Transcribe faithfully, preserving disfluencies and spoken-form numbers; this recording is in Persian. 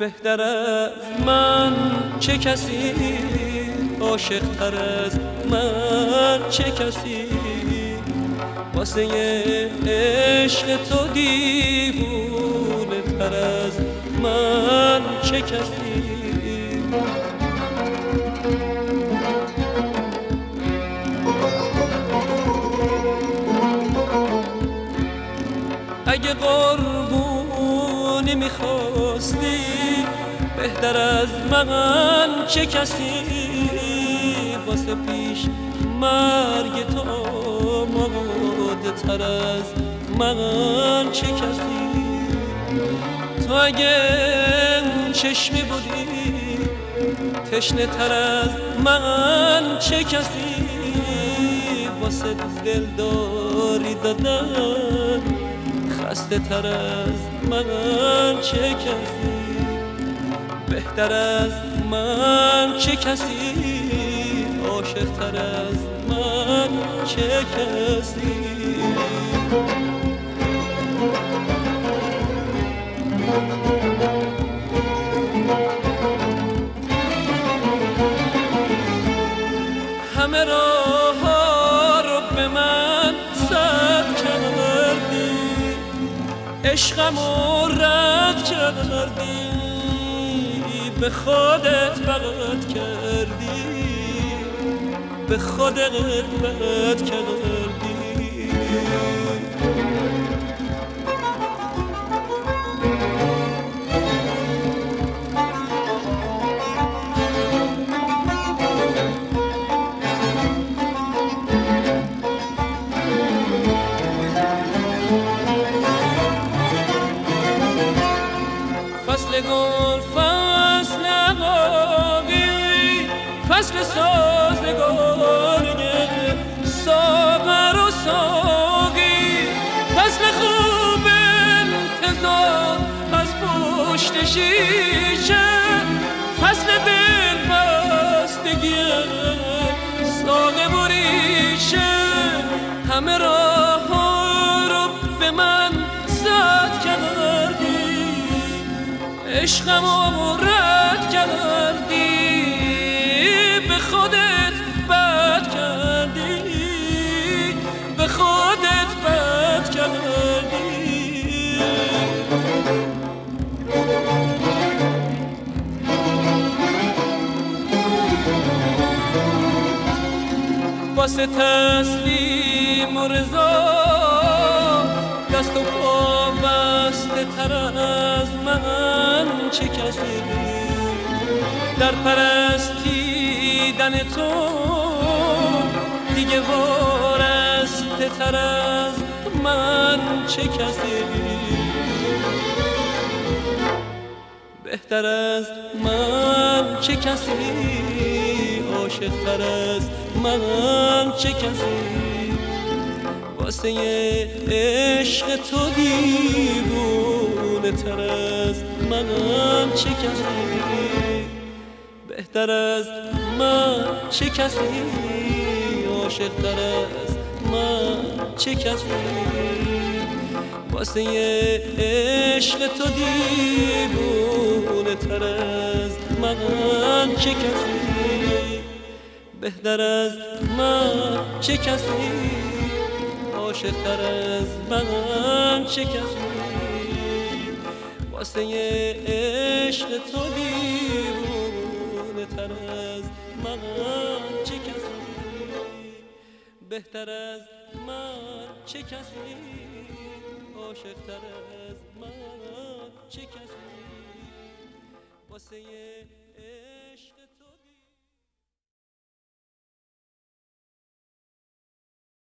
بهتر از من چه کسی، عاشق تر از من چه کسی، واسه عشق تو دیوونه تر از من چه کسی. اگه قربونی میخواستی بهتر از من چه کسی، واسه پیش مرگ تو آماده تر از من چه کسی. تو اگه چشمی بودی تشنه تر از من چه کسی، واسه دلداری دادن خسته تر از من چه کسی. بهتر از من چه کسی، عاشق تر از من چه کسی. همه راه ها رو به من سد کردی، عشقمو رد کردی، به خودت بد کردی، به خودت بد کردی. فصل گل فصل عقاقی، فصل سازگاری، ساغر و ساقی، فصل خوب انتظار از پشت شیشه، فصل دل بستگی ساقه و ریشه. همه راه ها رو به من سد کردی، عشقمو رد کردی، به خودت بد کردی، به خودت بد کردی. واسه تسلیم و رضا دست و پا بسته تر از من چه کسی، در پرستیدن تو دیگه وارسته تر از من چه کسی. بهتر از من چه کسی، عاشق تر از من چه کسی، واسه عشق تو دیوونه تر از من چه کسی. بهتر از من چه کسی، عاشق تر از من چه کسی، واسه عشق تو دیوونه تر از من چه کسی. بهتر از من چه کسی، عاشق تر از من چه کسی، واسه عشق تو دیوونه تر از من چه کسی. بهتر از من چه کسی، عاشق تر از من چه کسی، واسه